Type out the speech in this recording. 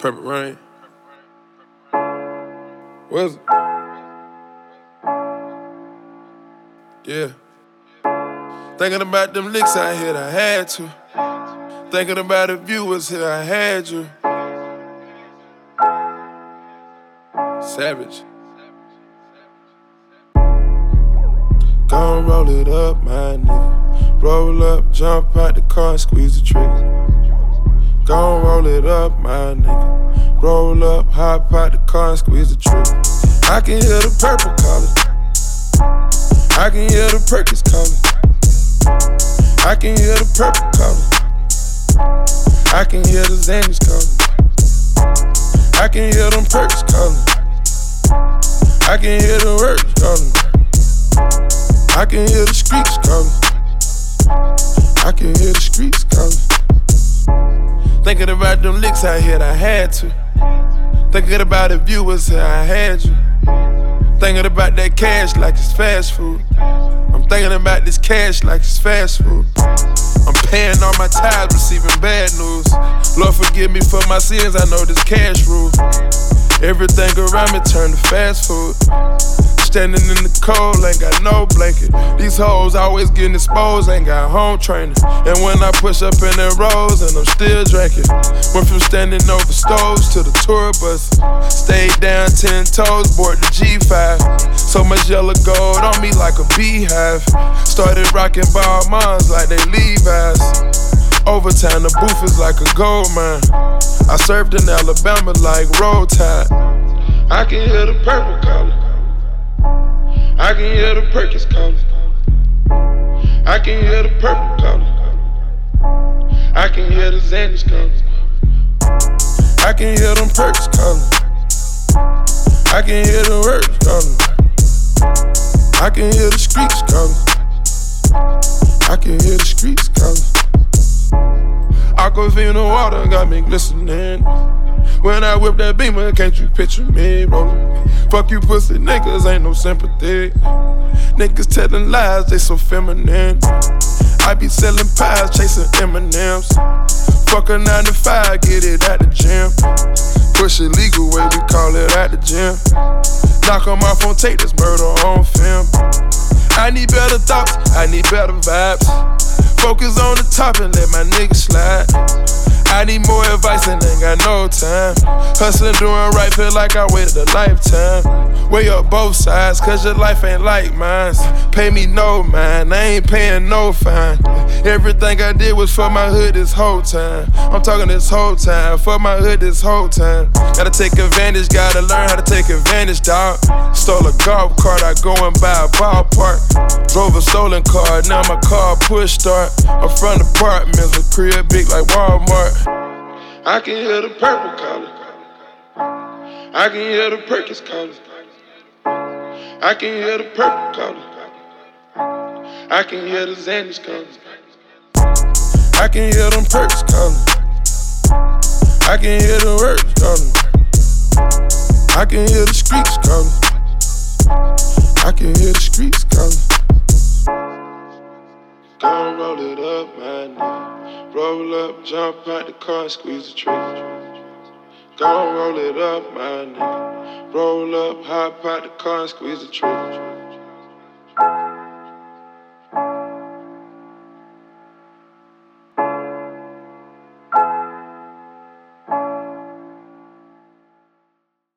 Purple rain. Was it? Yeah. Thinking about them licks I hit, I had to. Thinking about the viewers here, I had you. Savage. Gon' roll it up, my nigga. Roll up, jump out the car and squeeze the trigger. Gon' roll it up, my nigga. Roll up, hop out the car and squeeze the trigger. I can hear the purple calling. I can hear the Perkins calling. I can hear the purple calling. I can hear the Xannies calling. I can hear them perks calling. I can hear the words calling. I can hear the streets calling. I can hear the streets calling. Thinking about them licks I hit, I had to. Thinking about the viewers here, I had you. Thinking about that cash like it's fast food. I'm thinking about this cash like it's fast food. I'm paying all my tithes, receiving bad news. Lord forgive me for my sins, I know this cash rule. Everything around me turn to fast food. Standing in the cold, ain't got no blanket. These hoes always getting exposed, ain't got home training. And when I push up in their rows, and I'm still drinking. Went from standing over stoves to the tour bus. Stayed down 10 toes, board the G5. So much yellow gold on me like a beehive. Started rocking ball moms like they Levi's. Overtime, the booth is like a gold mine. I served in Alabama like Roll Tide. I can hear the purple calling. I can hear the Perkins calling. I can hear the purple calling. I can hear the Xannies calling. I can hear them perks calling. I can hear the words calling. I can hear the streets calling. I can hear the streets calling. Aquafina water got me glistening. When I whip that beamer, can't you picture me rolling? Fuck you pussy niggas, ain't no sympathy. Niggas telling lies, they so feminine. I be selling pies, chasing M&Ms. Fuck a 9 to 5, get it at the gym. Push it legal way, we call it at the gym. Knock 'em off on tape, that's murder on film. I need better thoughts, I need better vibes. Focus on the top and let my niggas slide. I need more advice and ain't got no time. Hustling, doing right, feel like I waited a lifetime. Weigh up both sides, cause your life ain't like mine. Pay me no mind, I ain't paying no fine. Everything I did was for my hood this whole time. I'm talking this whole time, for my hood this whole time. Gotta take advantage, gotta learn how to take advantage, dawg. Stole a golf cart, I go and buy a ballpark. Drove a stolen car, now my car push start. I'm from apartments, a crib big like Walmart. I can hear the purple calling. I can hear the Perkins calling. I can hear the purple calling. I can hear the Xannies calling. I can hear them perks calling. I can hear the words calling. I can hear the streets calling. I can hear the streets calling. Gon' roll it up, my nigga. Roll up, jump out the car and squeeze the trigger. Gon' roll it up, my nigga. Roll up, hop out the car and squeeze the trigger.